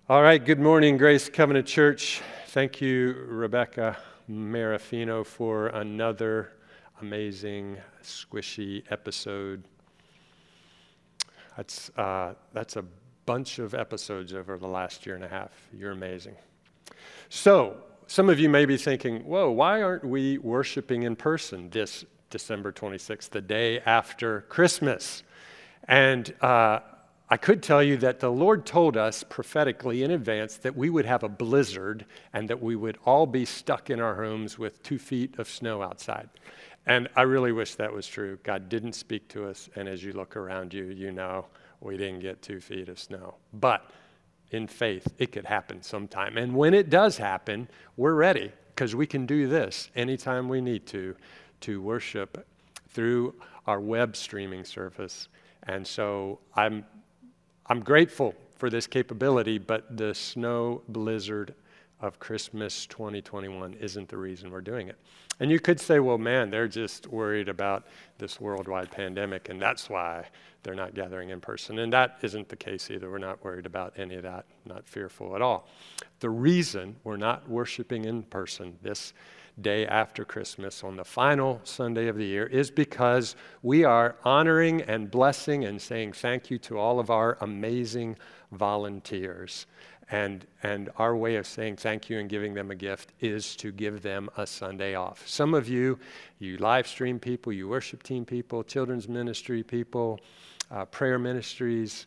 All right, good morning, Grace Covenant Church. Thank you, Rebecca Marafino, for another amazing, squishy episode. That's a bunch of episodes over the last year and a half. You're amazing. So, some of you may be thinking, whoa, why aren't we worshiping in person this December 26th, the day after Christmas? And I could tell you that the Lord told us prophetically in advance that we would have a blizzard and that we would all be stuck in our homes with 2 feet of snow outside. And I really wish that was true. God didn't speak to us, and as you look around you, you know we didn't get 2 feet of snow. But in faith, it could happen sometime. And when it does happen, we're ready, because we can do this anytime we need to worship through our web streaming service. And so I'm grateful for this capability, but the snow blizzard of Christmas 2021 isn't the reason we're doing it. And you could say, well, man, they're just worried about this worldwide pandemic, and that's why they're not gathering in person. And that isn't the case either. We're not worried about any of that, not fearful at all. The reason we're not worshiping in person this day after Christmas on the final Sunday of the year is because we are honoring and blessing and saying thank you to all of our amazing volunteers. And our way of saying thank you and giving them a gift is to give them a Sunday off. Some of you live stream people, you worship team people, children's ministry people, prayer ministries,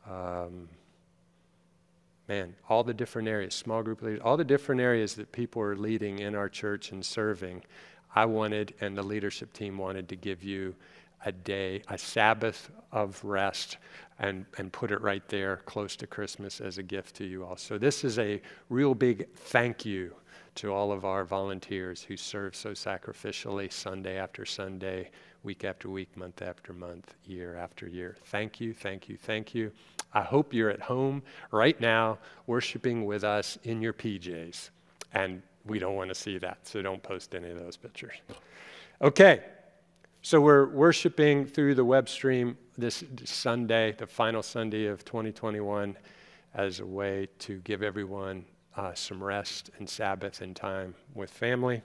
all the different areas, small group leaders, all the different areas that people are leading in our church and serving. I wanted, and the leadership team wanted, to give you a day, a Sabbath of rest, and put it right there close to Christmas as a gift to you all. So this is a real big thank you to all of our volunteers who serve so sacrificially Sunday after Sunday, week after week, month after month, year after year. Thank you, thank you, thank you. I hope you're at home right now worshiping with us in your PJs. And we don't want to see that, so don't post any of those pictures. Okay, so we're worshiping through the web stream this Sunday, the final Sunday of 2021, as a way to give everyone some rest and Sabbath and time with family.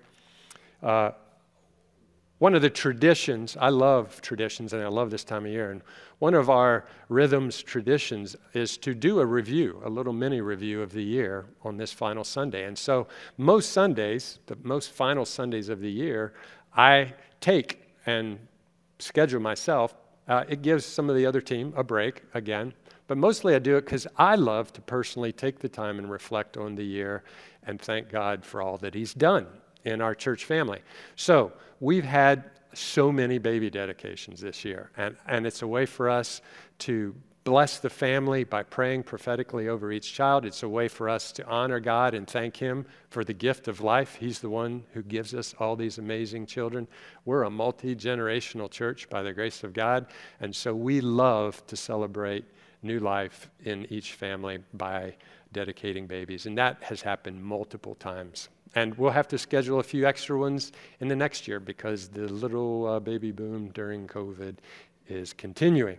One of the traditions, I love traditions, and I love this time of year, and one of our Rhythms traditions is to do a review, a little mini review of the year on this final Sunday. And so most Sundays, the most final Sundays of the year, I take and schedule myself. It gives some of the other team a break, again, but mostly I do it because I love to personally take the time and reflect on the year and thank God for all that He's done in our church family. So we've had so many baby dedications this year, and it's a way for us to bless the family by praying prophetically over each child. It's a way for us to honor God and thank Him for the gift of life. He's the one who gives us all these amazing children. We're a multi-generational church by the grace of God, and so we love to celebrate new life in each family by dedicating babies, and that has happened multiple times. And we'll have to schedule a few extra ones in the next year because the little baby boom during COVID is continuing.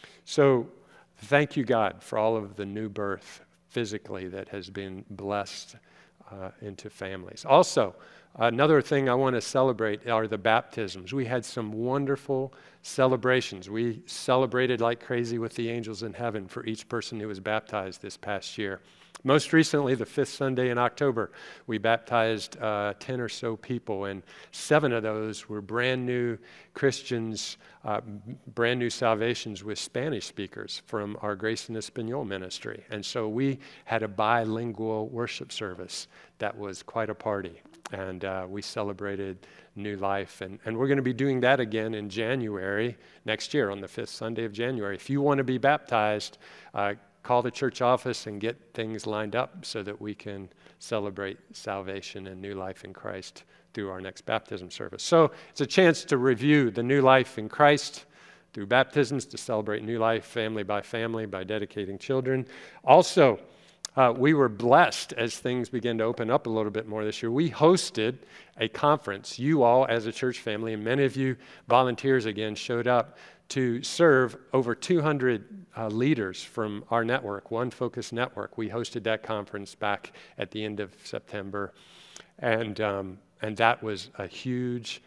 So thank you, God, for all of the new birth physically that has been blessed into families. Also, another thing I want to celebrate are the baptisms. We had some wonderful celebrations. We celebrated like crazy with the angels in heaven for each person who was baptized this past year. Most recently, the 5th Sunday in October, we baptized 10 or so people, and 7 of those were brand new Christians, brand new salvations with Spanish speakers from our Grace in Espanol ministry. And so we had a bilingual worship service that was quite a party, and we celebrated new life. And we're going to be doing that again in January next year on the 5th Sunday of January. If you want to be baptized, call the church office and get things lined up so that we can celebrate salvation and new life in Christ through our next baptism service. So it's a chance to review the new life in Christ through baptisms, to celebrate new life family by dedicating children. Also, we were blessed as things began to open up a little bit more this year. We hosted a conference. You all as a church family, and many of you volunteers again, showed up to serve over 200 leaders from our network, One Focus Network. We hosted that conference back at the end of September, and that was a huge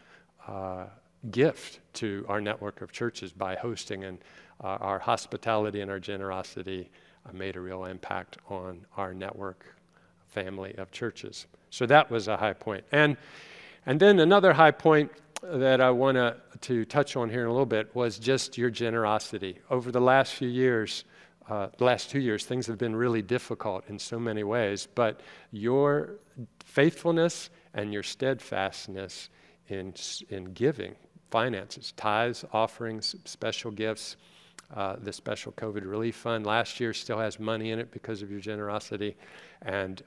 gift to our network of churches by hosting, and our hospitality and our generosity made a real impact on our network family of churches. So that was a high point. And then another high point that I want to touch on here in a little bit was just your generosity. Over the last few years, the last 2 years, things have been really difficult in so many ways, but your faithfulness and your steadfastness in giving, finances, tithes, offerings, special gifts, the special COVID relief fund last year still has money in it because of your generosity. And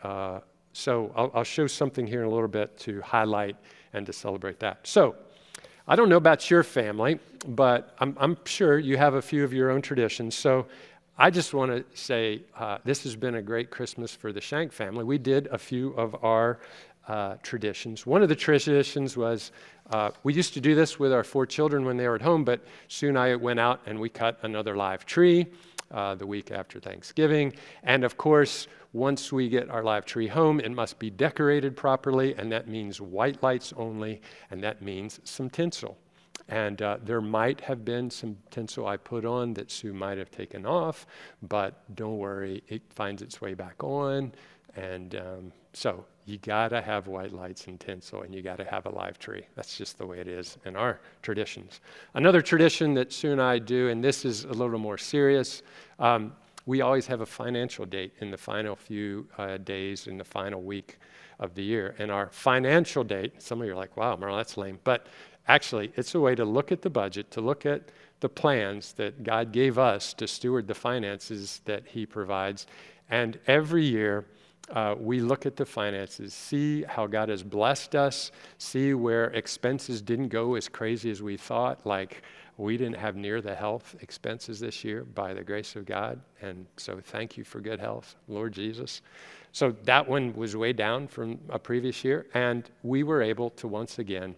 so I'll show something here in a little bit to highlight and to celebrate that. So I don't know about your family, but I'm sure you have a few of your own traditions. So I just want to say this has been a great Christmas for the Shank family. We did a few of our traditions. One of the traditions was we used to do this with our 4 children when they were at home, but soon I went out and we cut another live tree the week after Thanksgiving. And of course, once we get our live tree home, it must be decorated properly, and that means white lights only, and that means some tinsel. And there might have been some tinsel I put on that Sue might have taken off, but don't worry, it finds its way back on. And so you gotta have white lights and tinsel, and you gotta have a live tree. That's just the way it is in our traditions. Another tradition that Sue and I do, and this is a little more serious, we always have a financial date in the final few days in the final week of the year. And our financial date, some of you are like, wow, Merle, that's lame. But actually, it's a way to look at the budget, to look at the plans that God gave us to steward the finances that He provides. And every year, we look at the finances, see how God has blessed us, see where expenses didn't go as crazy as we thought, like we didn't have near the health expenses this year by the grace of God. And so thank you for good health, Lord Jesus. So that one was way down from a previous year. And we were able to once again,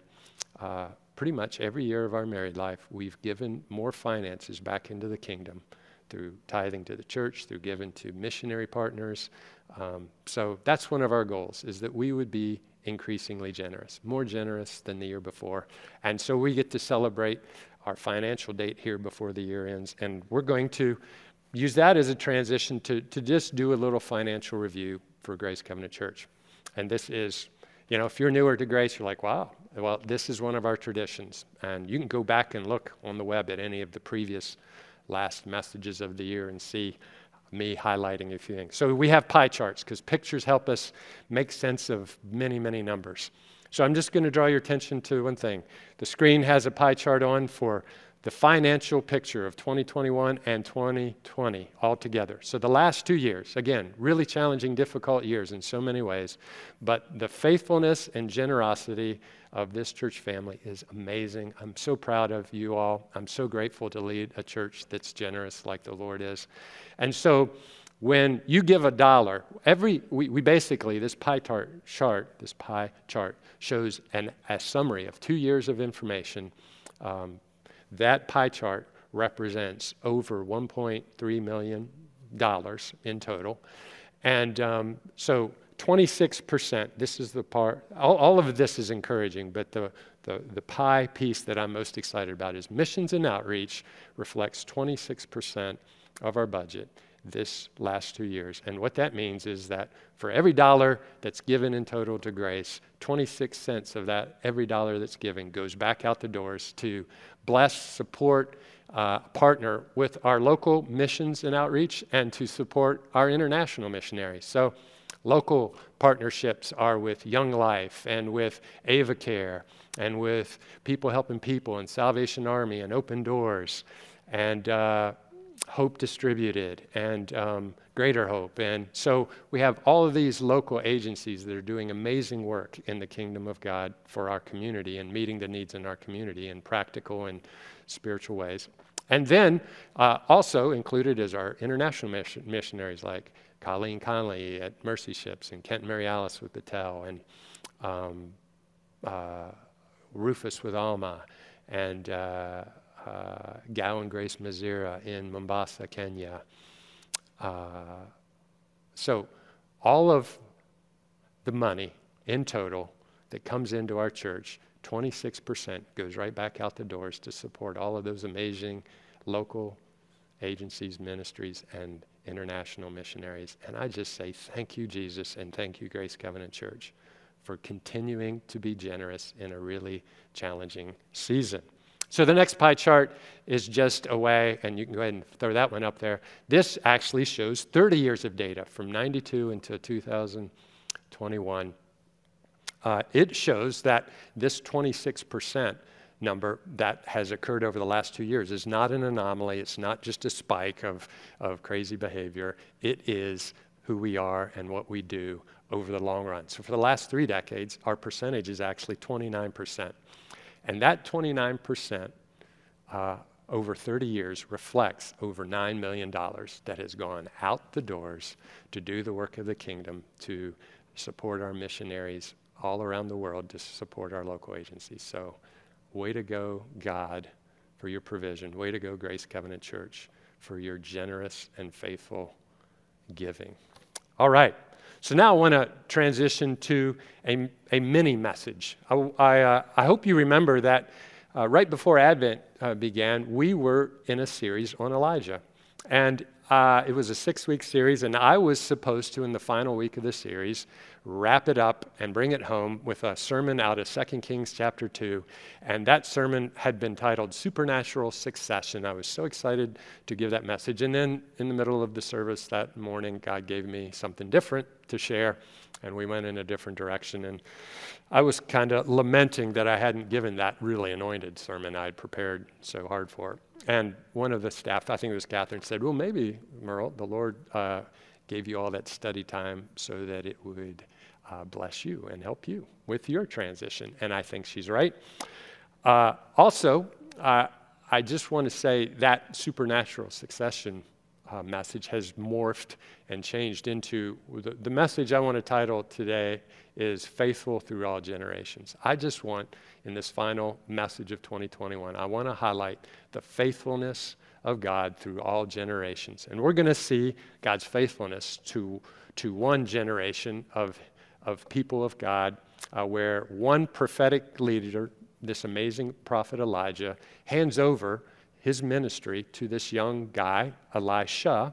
pretty much every year of our married life, we've given more finances back into the kingdom through tithing to the church, through giving to missionary partners. So that's one of our goals, is that we would be increasingly generous, more generous than the year before. And so we get to celebrate our financial date here before the year ends. And we're going to use that as a transition to just do a little financial review for Grace Covenant Church. And this is, you know, if you're newer to Grace, you're like, wow, well, this is one of our traditions. And you can go back and look on the web at any of the previous last messages of the year and see me highlighting a few things. So we have pie charts because pictures help us make sense of many, many numbers. So I'm just going to draw your attention to one thing. The screen has a pie chart on for the financial picture of 2021 and 2020 all together. So the last 2 years, again, really challenging, difficult years in so many ways, but the faithfulness and generosity of this church family is amazing. I'm so proud of you all. I'm so grateful to lead a church that's generous like the Lord is. And so when you give $1, we basically, this pie chart shows a summary of 2 years of information. That pie chart represents over $1.3 million in total. And so 26%, this is the part, all of this is encouraging, but the pie piece that I'm most excited about is missions and outreach reflects 26% of our budget this last 2 years. And what that means is that for every dollar that's given in total to Grace, 26 cents of that, every dollar that's given goes back out the doors to bless, support, partner with our local missions and outreach, and to support our international missionaries. So local partnerships are with Young Life and with AvaCare and with People Helping People and Salvation Army and Open Doors and Hope Distributed and Greater Hope. And so we have all of these local agencies that are doing amazing work in the kingdom of God for our community and meeting the needs in our community in practical and spiritual ways. And then also included is our international missionaries like Colleen Conley at Mercy Ships and Kent Mary Alice with Battelle and Rufus with Alma and Gow and Grace Mazira in Mombasa, Kenya. So all of the money in total that comes into our church, 26% goes right back out the doors to support all of those amazing local agencies, ministries, and international missionaries. And I just say thank you, Jesus, and thank you, Grace Covenant Church, for continuing to be generous in a really challenging season. So the next pie chart is just a way, and you can go ahead and throw that one up there. This actually shows 30 years of data from 92 until 2021. It shows that this 26% number that has occurred over the last 2 years is not an anomaly. It's not just a spike of crazy behavior. It is who we are and what we do over the long run. So for the last 3 decades, our percentage is actually 29%. And that 29% over 30 years reflects over $9 million that has gone out the doors to do the work of the kingdom, to support our missionaries all around the world, to support our local agencies. So way to go, God, for your provision. Way to go, Grace Covenant Church, for your generous and faithful giving. All right. So now I want to transition to a mini message. I hope you remember that right before Advent began, we were in a series on Elijah. And it was a 6-week series, and I was supposed to, in the final week of the series, wrap it up and bring it home with a sermon out of 2 Kings chapter 2. And that sermon had been titled Supernatural Succession. I was so excited to give that message. And then in the middle of the service that morning, God gave me something different to share, and we went in a different direction. And I was kind of lamenting that I hadn't given that really anointed sermon I had prepared so hard for. And one of the staff, I think it was Catherine, said, well, maybe, Merle, the Lord gave you all that study time so that it would bless you and help you with your transition. And I think she's right. Also, I just want to say that supernatural succession message has morphed and changed into the message I want to title today is Faithful Through All Generations. I just want, in this final message of 2021, I want to highlight the faithfulness of God through all generations. And we're going to see God's faithfulness to one generation of people of God, where one prophetic leader, this amazing prophet Elijah, hands over his ministry to this young guy, Elisha.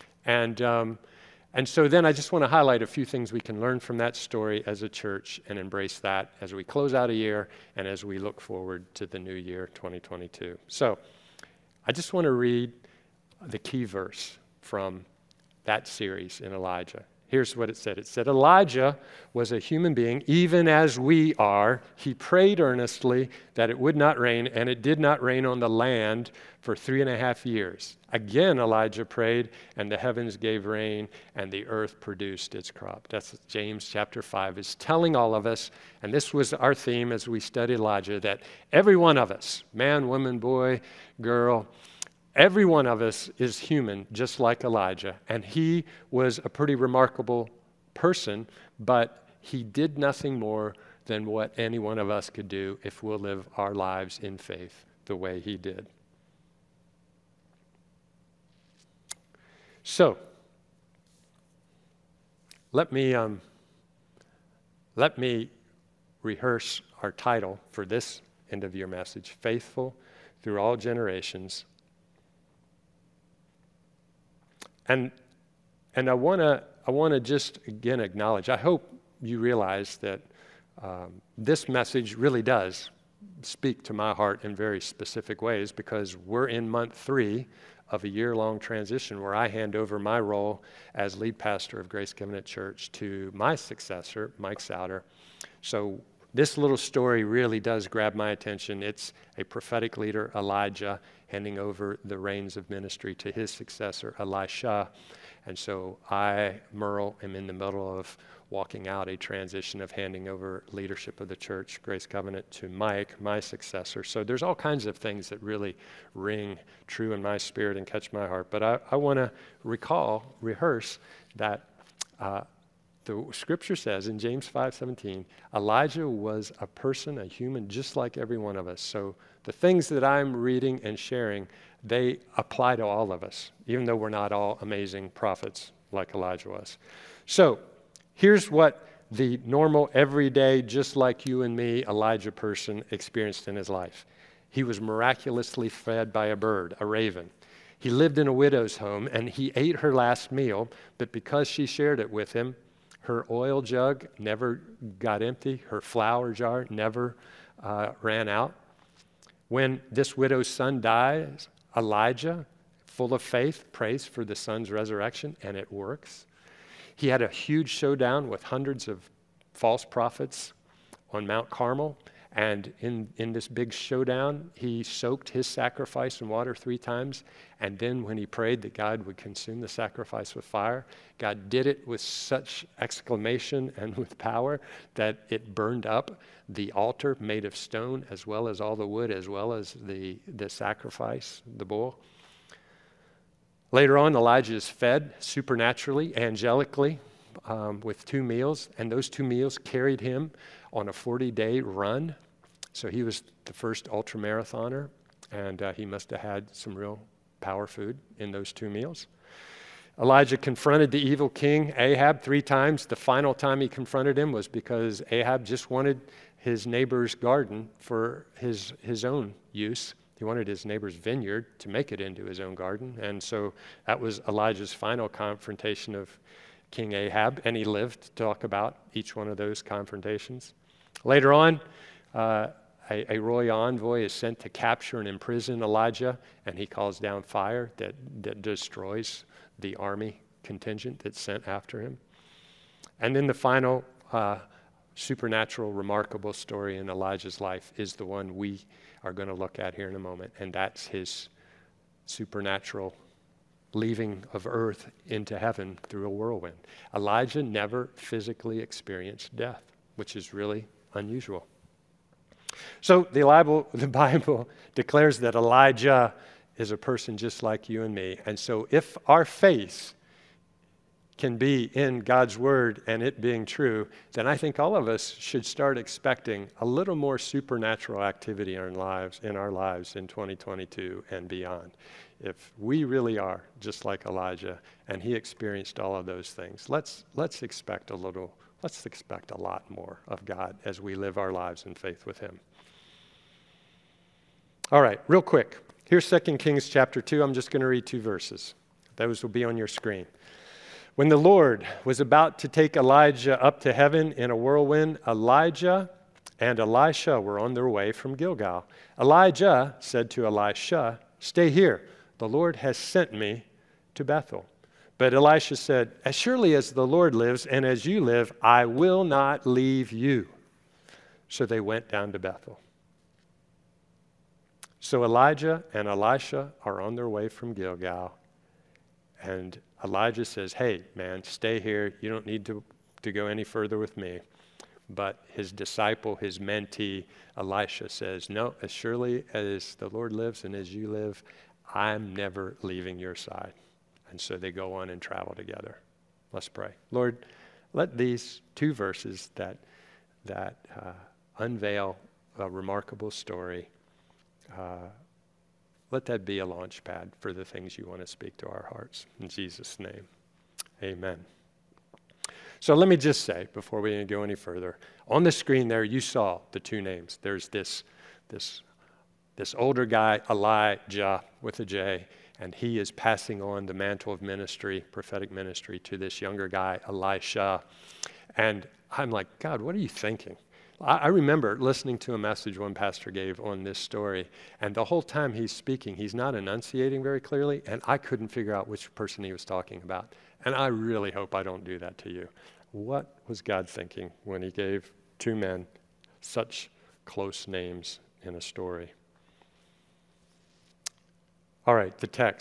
And so then I just want to highlight a few things we can learn from that story as a church and embrace that as we close out a year and as we look forward to the new year, 2022. So I just want to read the key verse from that series in Elijah. Here's what it said. It said, Elijah was a human being, even as we are. He prayed earnestly that it would not rain, and it did not rain on the land for 3.5 years. Again, Elijah prayed, and the heavens gave rain, and the earth produced its crop. That's James chapter 5 is telling all of us, and this was our theme as we studied Elijah, that every one of us, man, woman, boy, girl, every one of us is human, just like Elijah. And he was a pretty remarkable person, but he did nothing more than what any one of us could do if we'll live our lives in faith the way he did. So, let me rehearse our title for this end of year message, Faithful Through All Generations. And I want to just again acknowledge, I hope you realize that this message really does speak to my heart in very specific ways, because we're in month 3 of a year-long transition where I hand over my role as lead pastor of Grace Covenant Church to my successor, Mike Souter. So this little story really does grab my attention. It's a prophetic leader, Elijah, handing over the reins of ministry to his successor, Elisha. And so Merle, am in the middle of walking out a transition of handing over leadership of the church, Grace Covenant, to Mike, my successor. So there's all kinds of things that really ring true in my spirit and catch my heart. But I want to rehearse that the scripture says in James 5:17, Elijah was a person, a human, just like every one of us. So the things that I'm reading and sharing, they apply to all of us, even though we're not all amazing prophets like Elijah was. So here's what the normal, everyday, just like you and me, Elijah person experienced in his life. He was miraculously fed by a bird, a raven. He lived in a widow's home, and he ate her last meal, but because she shared it with him, her oil jug never got empty. Her flour jar never ran out. When this widow's son dies, Elijah, full of faith, prays for the son's resurrection, and it works. He had a huge showdown with hundreds of false prophets on Mount Carmel. And in this big showdown, he soaked his sacrifice in water 3 times. And then when he prayed that God would consume the sacrifice with fire, God did it with such exclamation and with power that it burned up the altar made of stone, as well as all the wood, as well as the sacrifice, the bull. Later on, Elijah is fed supernaturally, angelically, with 2 meals. And those 2 meals carried him on a 40-day run. So he was the first ultramarathoner, and he must have had some real power food in those 2 meals. Elijah confronted the evil king Ahab 3 times. The final time he confronted him was because Ahab just wanted his neighbor's garden for his own use. He wanted his neighbor's vineyard to make it into his own garden. And so that was Elijah's final confrontation of King Ahab, and he lived to talk about each one of those confrontations. Later on, a royal envoy is sent to capture and imprison Elijah, and he calls down fire that destroys the army contingent that's sent after him. And then the final supernatural, remarkable story in Elijah's life is the one we are going to look at here in a moment, and that's his supernatural leaving of earth into heaven through a whirlwind. Elijah never physically experienced death, which is really unusual. So the Bible declares that Elijah is a person just like you and me. And so if our faith can be in God's word and it being true, then I think all of us should start expecting a little more supernatural activity in our lives in 2022 and beyond. If we really are just like Elijah and he experienced all of those things, let's expect a lot more of God as we live our lives in faith with him. All right, real quick. Here's 2 Kings chapter 2. I'm just going to read 2 verses. Those will be on your screen. When the Lord was about to take Elijah up to heaven in a whirlwind, Elijah and Elisha were on their way from Gilgal. Elijah said to Elisha, "Stay here. The Lord has sent me to Bethel." But Elisha said, "As surely as the Lord lives and as you live, I will not leave you." So they went down to Bethel. So Elijah and Elisha are on their way from Gilgal. And Elijah says, "Hey, man, stay here. You don't need to go any further with me." But his disciple, his mentee, Elisha says, "No, as surely as the Lord lives and as you live, I'm never leaving your side." And so they go on and travel together. Let's pray. Lord, let these 2 verses that unveil a remarkable story, let that be a launch pad for the things you want to speak to our hearts. In Jesus' name, amen. So let me just say, before we go any further, on the screen there you saw the 2 names. There's this older guy, Elijah with a J, and he is passing on the mantle of ministry, prophetic ministry, to this younger guy, Elisha. And I'm like, God, what are you thinking? I remember listening to a message one pastor gave on this story, and the whole time he's speaking, he's not enunciating very clearly, and I couldn't figure out which person he was talking about. And I really hope I don't do that to you. What was God thinking when he gave 2 men such close names in a story? All right, the text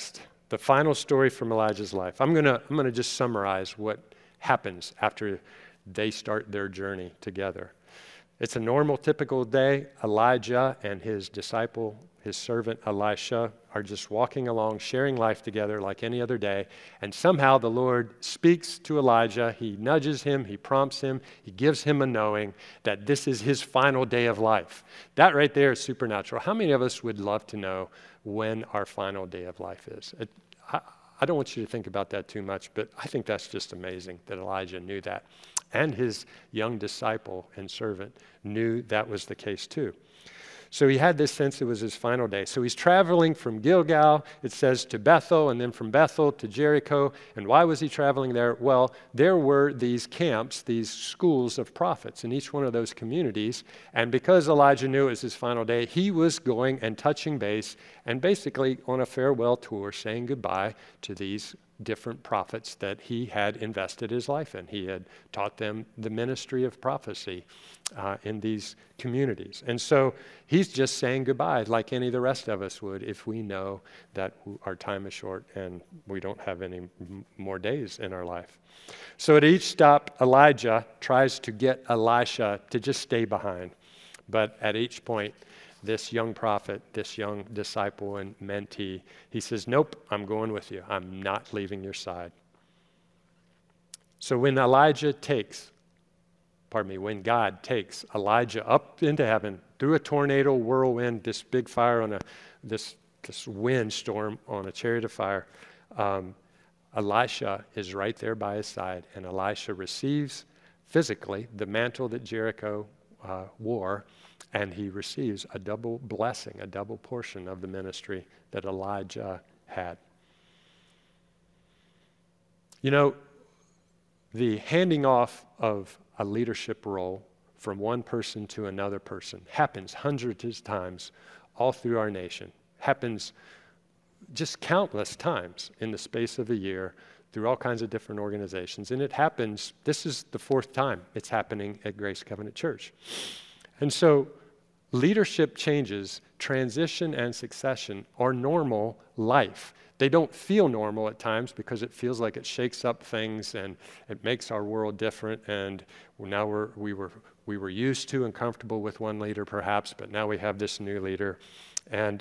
the final story from Elijah's life. I'm gonna just summarize what happens after they start their journey together. It's a normal, typical day. Elijah and his disciple, his servant Elisha, are just walking along, sharing life together like any other day. And somehow the Lord speaks to Elijah. He nudges him, he prompts him, he gives him a knowing that this is his final day of life. That right there is supernatural. How many of us would love to know when our final day of life is? I don't want you to think about that too much, but I think that's just amazing that Elijah knew that. And his young disciple and servant knew that was the case too. So he had this sense it was his final day. So he's traveling from Gilgal, it says, to Bethel, and then from Bethel to Jericho. And why was he traveling there? Well, there were these camps, these schools of prophets in each one of those communities. And because Elijah knew it was his final day, he was going and touching base and basically on a farewell tour, saying goodbye to these different prophets that he had invested his life in. He had taught them the ministry of prophecy in these communities. And so he's just saying goodbye like any of the rest of us would if we know that our time is short and we don't have any more days in our life. So at each stop, Elijah tries to get Elisha to just stay behind. But at each point, this young prophet, this young disciple and mentee, he says, nope, I'm going with you. I'm not leaving your side. So when God takes Elijah up into heaven through a tornado, whirlwind, this big fire on this windstorm on a chariot of fire, Elisha is right there by his side, and Elisha receives physically the mantle that Jericho wore, and he receives a double blessing, a double portion of the ministry that Elijah had. You know, the handing off of a leadership role from one person to another person happens hundreds of times all through our nation. Happens just countless times in the space of a year through all kinds of different organizations. And it happens, this is the fourth time it's happening at Grace Covenant Church. And so leadership changes, transition and succession are normal life. They don't feel normal at times because it feels like it shakes up things and it makes our world different. And now we were used to and comfortable with one leader perhaps, but now we have this new leader. And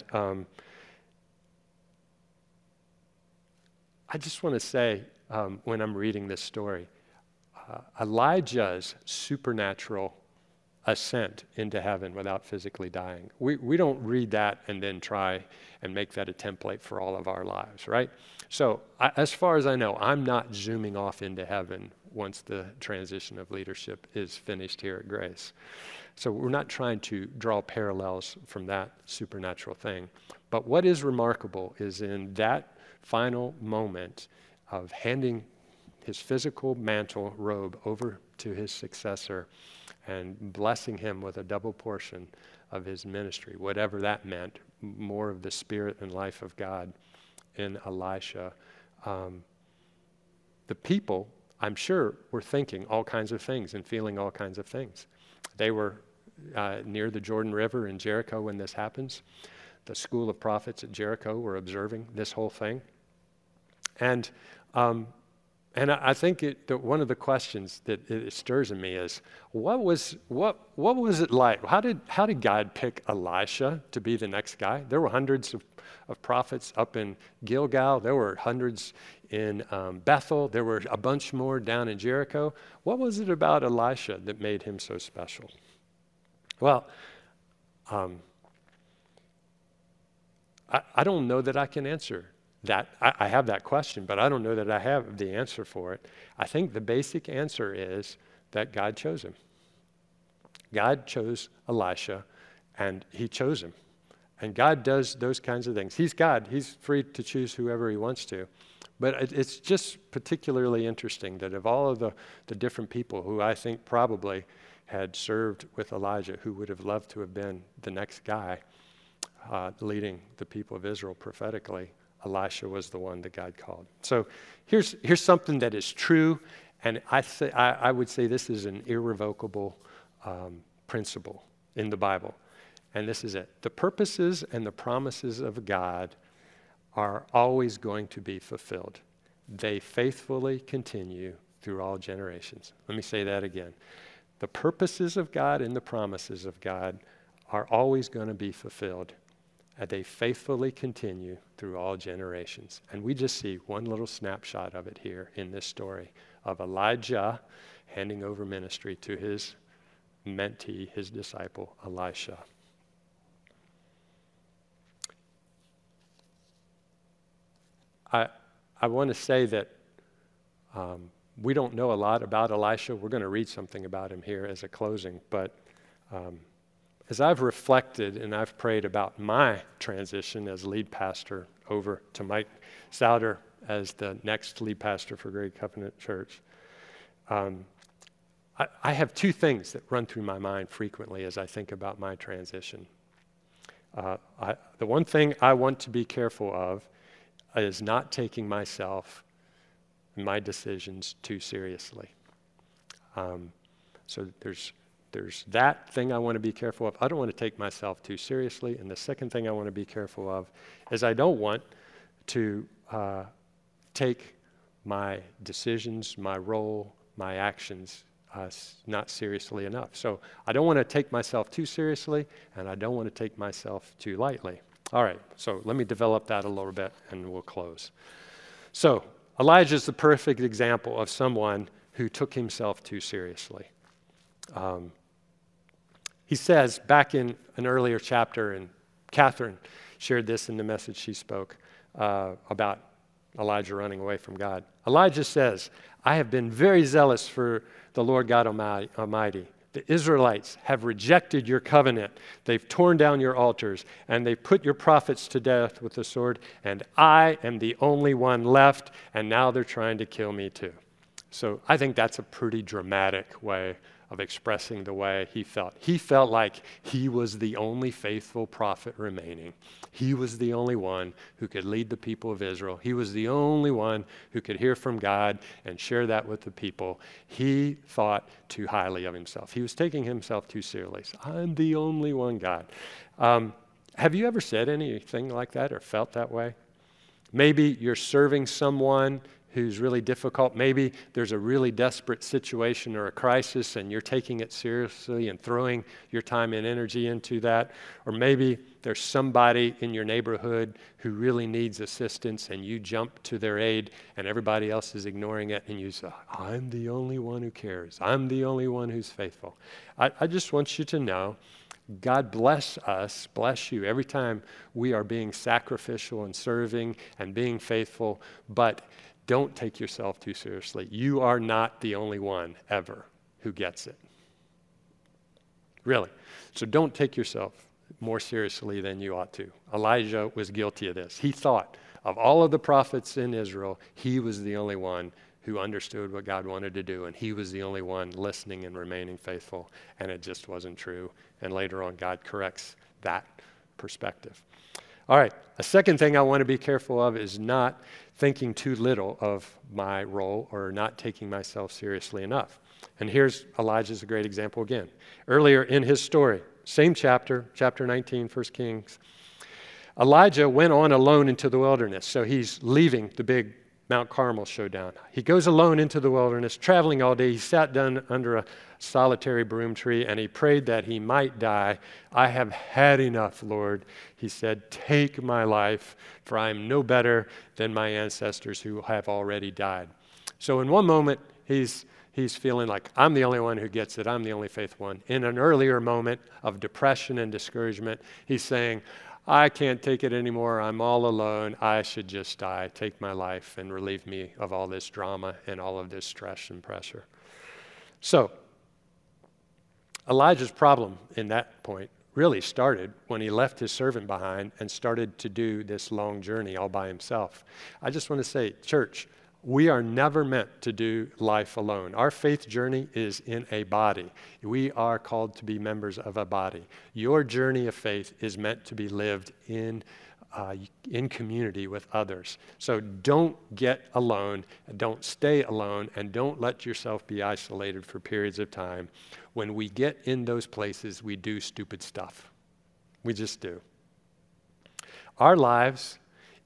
I just want to say, when I'm reading this story, Elijah's supernatural ascent into heaven without physically dying. We don't read that and then try and make that a template for all of our lives, right? So as far as I know, I'm not zooming off into heaven once the transition of leadership is finished here at Grace. So we're not trying to draw parallels from that supernatural thing. But what is remarkable is in that final moment of handing his physical mantle robe over to his successor and blessing him with a double portion of his ministry, whatever that meant, more of the spirit and life of God in Elisha. The people, I'm sure, were thinking all kinds of things and feeling all kinds of things. They were near the Jordan River in Jericho when this happens. The school of prophets at Jericho were observing this whole thing. And I think that one of the questions that it stirs in me is, what was it like? How did God pick Elisha to be the next guy? There were hundreds of prophets up in Gilgal. There were hundreds in Bethel. There were a bunch more down in Jericho. What was it about Elisha that made him so special? Well, I don't know that I can answer that. I have that question, but I don't know that I have the answer for it. I think the basic answer is that God chose him. God chose Elisha, and he chose him. And God does those kinds of things. He's God. He's free to choose whoever he wants to. But it's just particularly interesting that of all of the different people who I think probably had served with Elijah, who would have loved to have been the next guy leading the people of Israel prophetically, Elisha was the one that God called. So here's something that is true, and I would say this is an irrevocable principle in the Bible, and this is it. The purposes and the promises of God are always going to be fulfilled. They faithfully continue through all generations. Let me say that again. The purposes of God and the promises of God are always going to be fulfilled, and they faithfully continue through all generations. And we just see one little snapshot of it here in this story of Elijah handing over ministry to his mentee, his disciple, Elisha. I want to say that we don't know a lot about Elisha. We're going to read something about him here as a closing. But as I've reflected and I've prayed about my transition as lead pastor over to Mike Souter as the next lead pastor for Great Covenant Church, I have two things that run through my mind frequently as I think about my transition. The one thing I want to be careful of is not taking myself and my decisions too seriously. So there's that thing I want to be careful of. I don't want to take myself too seriously. And the second thing I want to be careful of is I don't want to take my decisions, my role, my actions not seriously enough. So I don't want to take myself too seriously, and I don't want to take myself too lightly. All right, so let me develop that a little bit, and we'll close. So Elijah is the perfect example of someone who took himself too seriously. He says back in an earlier chapter, and Catherine shared this in the message she spoke about Elijah running away from God. Elijah says, I have been very zealous for the Lord God Almighty. The Israelites have rejected your covenant. They've torn down your altars, and they've put your prophets to death with the sword, and I am the only one left, and now they're trying to kill me too. So I think that's a pretty dramatic way of expressing the way he felt. He felt like he was the only faithful prophet remaining. He was the only one who could lead the people of Israel. He was the only one who could hear from God and share that with the people. He thought too highly of himself. He was taking himself too seriously. I'm the only one, God. Have you ever said anything like that or felt that way? Maybe you're serving someone who's really difficult. Maybe there's a really desperate situation or a crisis and you're taking it seriously and throwing your time and energy into that. Or maybe there's somebody in your neighborhood who really needs assistance and you jump to their aid and everybody else is ignoring it and you say, I'm the only one who cares. I'm the only one who's faithful. I just want you to know, God bless us, bless you every time we are being sacrificial and serving and being faithful, but don't take yourself too seriously. You are not the only one ever who gets it. Really. So don't take yourself more seriously than you ought to. Elijah was guilty of this. He thought of all of the prophets in Israel, he was the only one who understood what God wanted to do, and he was the only one listening and remaining faithful, and it just wasn't true. And later on, God corrects that perspective. All right, a second thing I want to be careful of is not thinking too little of my role or not taking myself seriously enough. And here's Elijah's a great example again. Earlier in his story, same chapter, chapter 19, 1 Kings, Elijah went on alone into the wilderness. So he's leaving the big Mount Carmel showdown. He goes alone into the wilderness, traveling all day. He sat down under a solitary broom tree and he prayed that he might die. I have had enough, Lord. He said, take my life, for I am no better than my ancestors who have already died. So in one moment, he's feeling like, I'm the only one who gets it. I'm the only faithful one. In an earlier moment of depression and discouragement, he's saying, I can't take it anymore. I'm all alone. I should just die, take my life, and relieve me of all this drama and all of this stress and pressure. So, Elijah's problem in that point really started when he left his servant behind and started to do this long journey all by himself. I just want to say, church, we are never meant to do life alone. Our faith journey is in a body. We are called to be members of a body. Your journey of faith is meant to be lived in community with others. So don't get alone, don't stay alone, and don't let yourself be isolated for periods of time. When we get in those places, we do stupid stuff. We just do. Our lives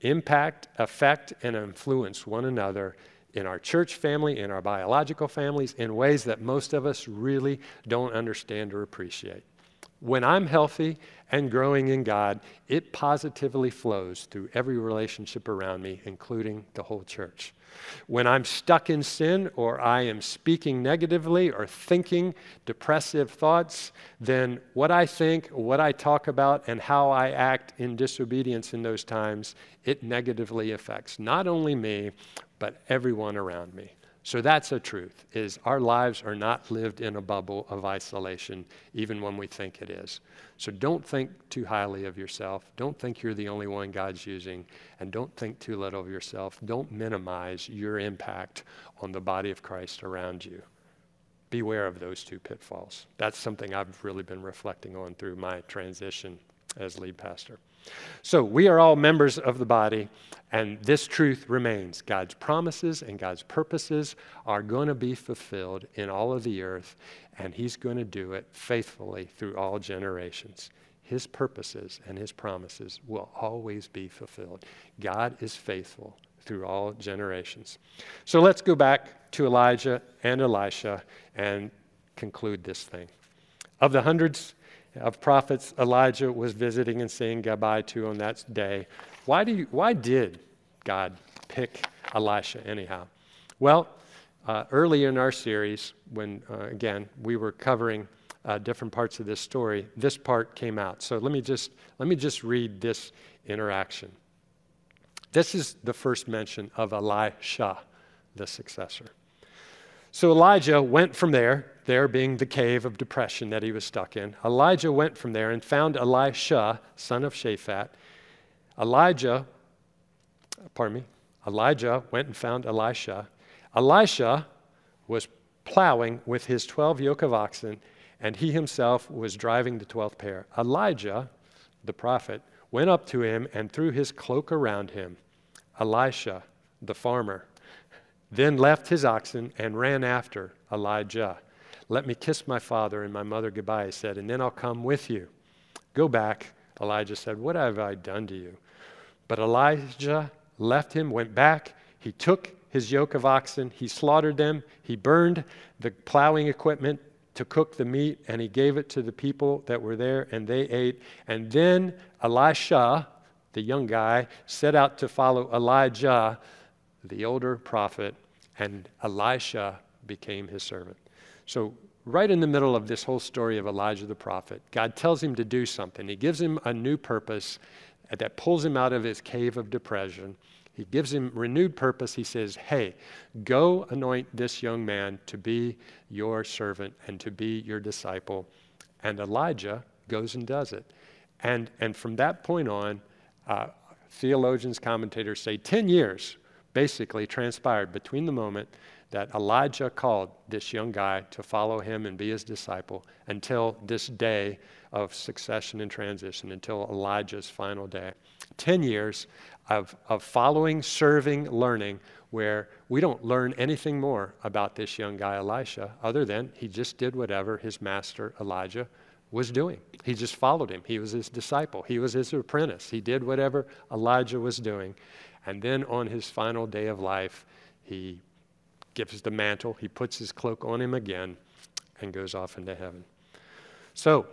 impact, affect, and influence one another in our church family, in our biological families, in ways that most of us really don't understand or appreciate. When I'm healthy and growing in God, it positively flows through every relationship around me, including the whole church. When I'm stuck in sin, or I am speaking negatively or thinking depressive thoughts, then what I think, what I talk about, and how I act in disobedience in those times, it negatively affects not only me, but everyone around me. So that's a truth, is our lives are not lived in a bubble of isolation, even when we think it is. So don't think too highly of yourself. Don't think you're the only one God's using. And don't think too little of yourself. Don't minimize your impact on the body of Christ around you. Beware of those two pitfalls. That's something I've really been reflecting on through my transition as lead pastor. So we are all members of the body, and this truth remains. God's promises and God's purposes are going to be fulfilled in all of the earth, and he's going to do it faithfully through all generations. His purposes and his promises will always be fulfilled. God is faithful through all generations. So let's go back to Elijah and Elisha and conclude this thing. Of the hundreds of prophets Elijah was visiting and saying goodbye to on that day, why did God pick Elisha anyhow? Well, early in our series, when again we were covering different parts of this story, this part came out. So let me just read this interaction. This is the first mention of Elisha, the successor. So Elijah went from there being the cave of depression that he was stuck in. Elijah went from there and found Elisha, son of Shaphat. Elijah went and found Elisha. Elisha was plowing with his 12 yoke of oxen, and he himself was driving the 12th pair. Elijah, the prophet, went up to him and threw his cloak around him. Elisha, the farmer, then left his oxen and ran after Elijah. Let me kiss my father and my mother goodbye, he said, and then I'll come with you. Go back, Elijah said. What have I done to you? But Elijah left him, went back. He took his yoke of oxen. He slaughtered them. He burned the plowing equipment to cook the meat, and he gave it to the people that were there, and they ate. And then Elisha, the young guy, set out to follow Elijah, the older prophet, and Elisha became his servant. So right in the middle of this whole story of Elijah the prophet, God tells him to do something. He gives him a new purpose that pulls him out of his cave of depression. He gives him renewed purpose. He says, hey, go anoint this young man to be your servant and to be your disciple. And Elijah goes and does it. And from that point on, theologians, commentators say 10 years basically transpired between the moment that Elijah called this young guy to follow him and be his disciple until this day of succession and transition, until Elijah's final day. 10 years of following, serving, learning, where we don't learn anything more about this young guy Elisha other than he just did whatever his master Elijah was doing. He just followed him. He was his disciple. He was his apprentice. He did whatever Elijah was doing. And then on his final day of life, he gives the mantle, he puts his cloak on him again, and goes off into heaven. So,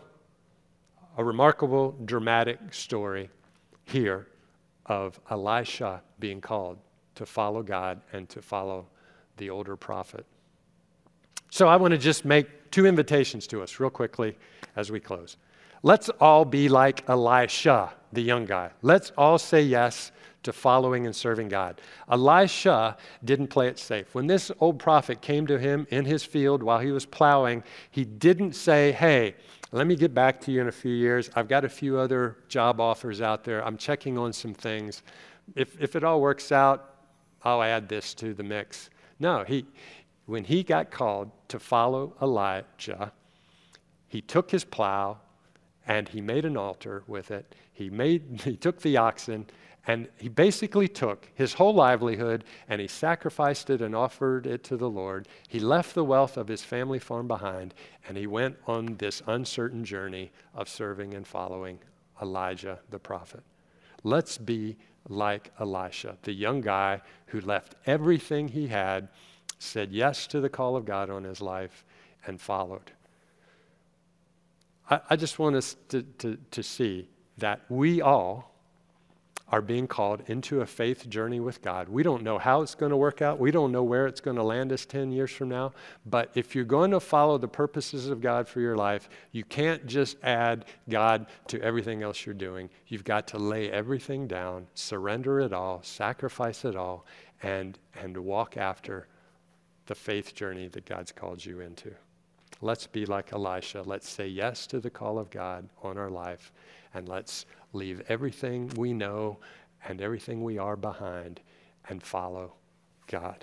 a remarkable, dramatic story here of Elisha being called to follow God and to follow the older prophet. So I want to just make two invitations to us real quickly as we close. Let's all be like Elisha, the young guy. Let's all say yes to following and serving God. Elisha didn't play it safe. When this old prophet came to him in his field while he was plowing, he didn't say, hey, let me get back to you in a few years. I've got a few other job offers out there. I'm checking on some things. If it all works out, I'll add this to the mix. No, when he got called to follow Elijah, he took his plow and he made an altar with it. He took the oxen, and he basically took his whole livelihood and he sacrificed it and offered it to the Lord. He left the wealth of his family farm behind, and he went on this uncertain journey of serving and following Elijah the prophet. Let's be like Elisha, the young guy who left everything he had, said yes to the call of God on his life, and followed. I just want us to see that we all are being called into a faith journey with God. We don't know how it's going to work out. We don't know where it's going to land us 10 years from now. But if you're going to follow the purposes of God for your life, you can't just add God to everything else you're doing. You've got to lay everything down, surrender it all, sacrifice it all, and walk after the faith journey that God's called you into. Let's be like Elisha. Let's say yes to the call of God on our life, and let's leave everything we know and everything we are behind and follow God.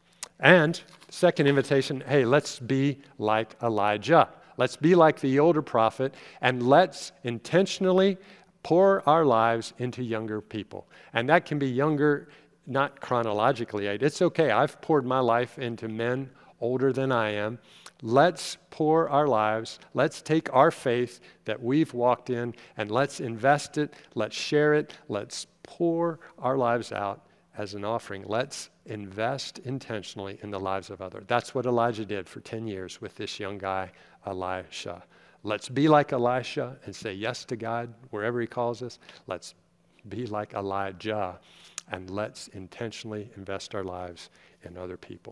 And second invitation, hey, let's be like Elijah. Let's be like the older prophet, and let's intentionally pour our lives into younger people. And that can be younger, not chronologically. It's okay. I've poured my life into men older than I am. Let's pour our lives, let's take our faith that we've walked in, and let's invest it, let's share it, let's pour our lives out as an offering. Let's invest intentionally in the lives of others. That's what Elijah did for 10 years with this young guy, Elisha. Let's be like Elisha and say yes to God wherever he calls us. Let's be like Elijah, and let's intentionally invest our lives in other people.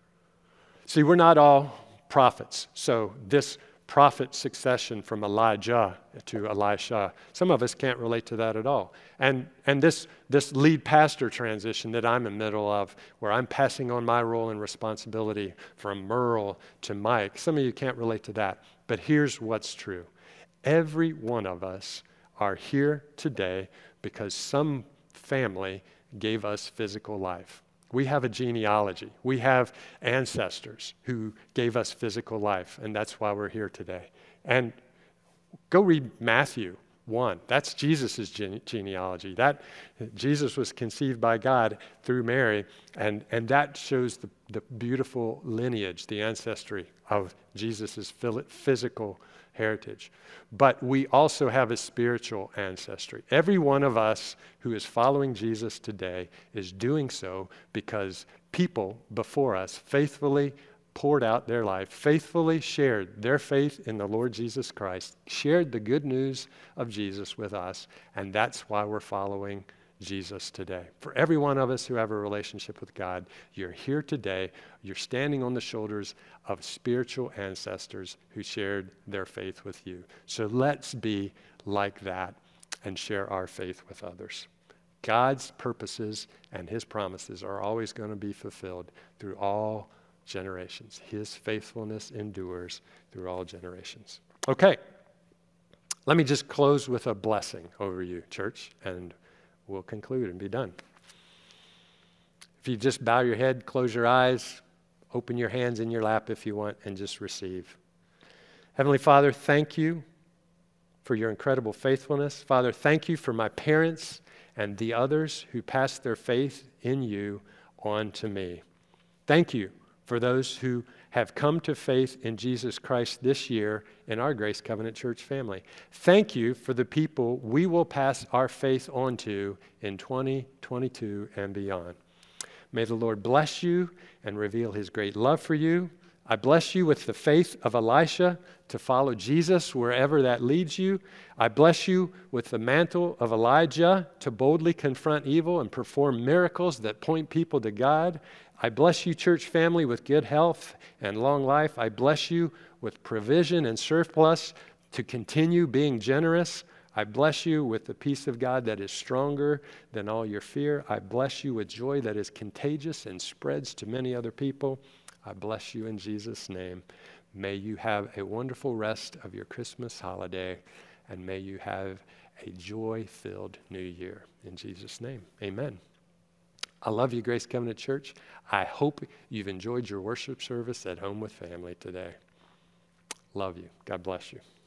See, we're not all prophets. So this prophet succession from Elijah to Elisha, some of us can't relate to that at all. And this lead pastor transition that I'm in the middle of, where I'm passing on my role and responsibility from Merle to Mike, some of you can't relate to that. But here's what's true. Every one of us are here today because some family gave us physical life. We have a genealogy. We have ancestors who gave us physical life, and that's why we're here today. And go read Matthew 1. That's Jesus' genealogy. That Jesus was conceived by God through Mary, and that shows the beautiful lineage, the ancestry of Jesus' physical heritage. But we also have a spiritual ancestry. Every one of us who is following Jesus today is doing so because people before us faithfully poured out their life, faithfully shared their faith in the Lord Jesus Christ, shared the good news of Jesus with us, and that's why we're following Jesus today. For every one of us who have a relationship with God, you're here today, you're standing on the shoulders of spiritual ancestors who shared their faith with you. So let's be like that and share our faith with others. God's purposes and his promises are always going to be fulfilled through all generations. His faithfulness endures through all generations. Okay, let me just close with a blessing over you, church, and we'll conclude and be done. If you just bow your head, close your eyes, open your hands in your lap if you want, and just receive. Heavenly Father, thank you for your incredible faithfulness. Father, thank you for my parents and the others who passed their faith in you on to me. Thank you for those who have come to faith in Jesus Christ this year in our Grace Covenant Church family. Thank you for the people we will pass our faith on to in 2022 and beyond. May the Lord bless you and reveal his great love for you. I bless you with the faith of Elisha to follow Jesus wherever that leads you. I bless you with the mantle of Elijah to boldly confront evil and perform miracles that point people to God. I bless you, church family, with good health and long life. I bless you with provision and surplus to continue being generous. I bless you with the peace of God that is stronger than all your fear. I bless you with joy that is contagious and spreads to many other people. I bless you in Jesus' name. May you have a wonderful rest of your Christmas holiday, and may you have a joy-filled new year. In Jesus' name, amen. I love you, Grace Covenant Church. I hope you've enjoyed your worship service at home with family today. Love you. God bless you.